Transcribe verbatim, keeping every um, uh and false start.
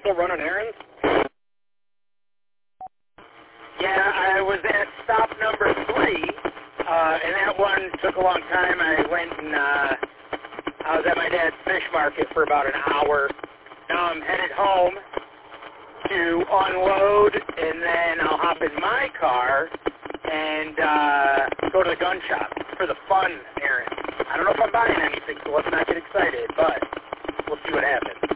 still running errands? Yeah, I was at stop number three, uh, and that one took a long time. I went and uh, I was at my dad's fish market for about an hour. Now I'm headed home to unload, and then I'll hop in my car and uh, go to the gun shop for the fun errand. I don't know if I'm buying anything, so let's not get excited, but we'll see what happens.